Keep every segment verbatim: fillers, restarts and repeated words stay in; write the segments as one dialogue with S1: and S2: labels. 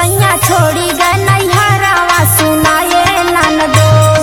S1: सैया छोड़ी गए नैहरवा सुनाए ननदो।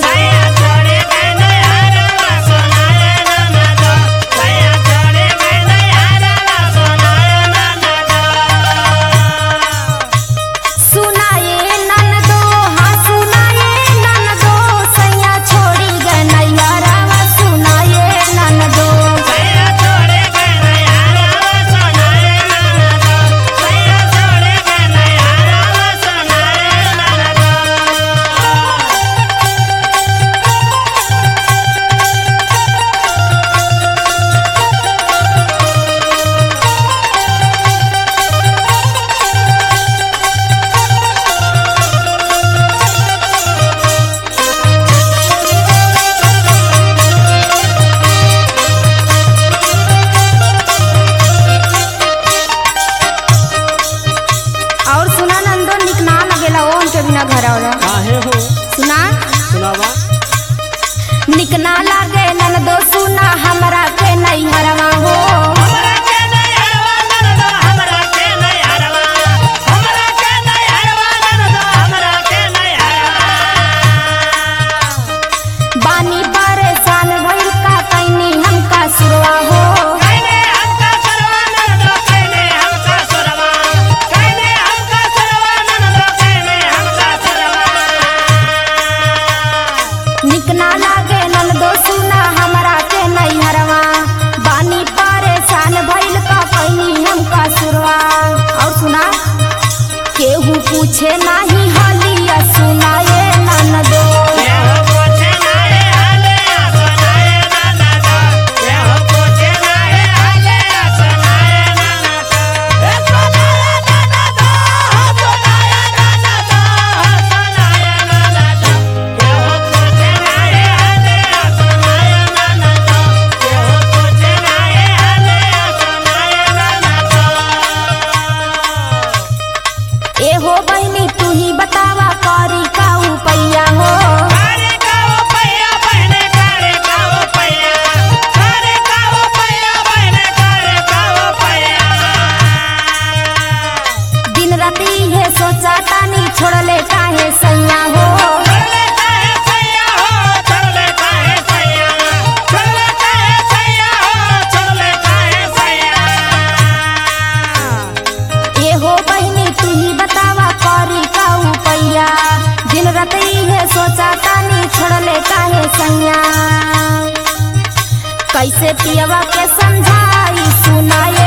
S1: घर
S2: काहे हो
S1: सुना
S2: सुनावा
S1: निक ना लागे ननदो सुना हमरा के नैहरवा हो।
S3: हमरा के नैहरवा ननदो हमरा के नैहरवा हमरा के नैहरवा ननदो हमरा के नैहरवा।
S1: बानी परेशान भइल का कैनी हमका सुरवा हो।
S3: कैने हमका सुरवा ननदो कैने हमका सुरवा कैने हमका सुरवा ननदो कैने हमका सुरवा।
S1: निक ना लागे ननदो सुना हमरा के नैहरवा बानी परेशान भइल का कैनी हमका सुरवा। और सुना केहू पूछे नाही हलिया सुनाए ननदो।
S3: केहू पूछे नाहे हाले सुनाए ननदो केहू पूछे नाहे हाले सुनाए ननदो। ए सुनाए ननदो सुनाए ननदो सुनाए ननदो केहू पूछे नाहे हाले सुनाए ननदो केहू पूछे नाहे हाले सुनाए ननदो।
S1: एहो बहनी तू ही बतावा करी का उपैया हो।
S3: कारे काओ पैया बहने कारे काओ पैया कारे काओ पैया बहने कारे काओ पैया।
S1: दिन राती है सोचा तानी छोड़ले काहे सैया हो।
S3: छोड़ले काहे सैया हो छोड़ले काहे सैया छोड़ले काहे सैया हो छोड़ले काहे सैया।
S1: एहो बहनी तू ही बतावा करी का उपैया दिन राती है सोचा तानी छोड़ले काहे सैया। कैसे पियवा के समझाई सुनाए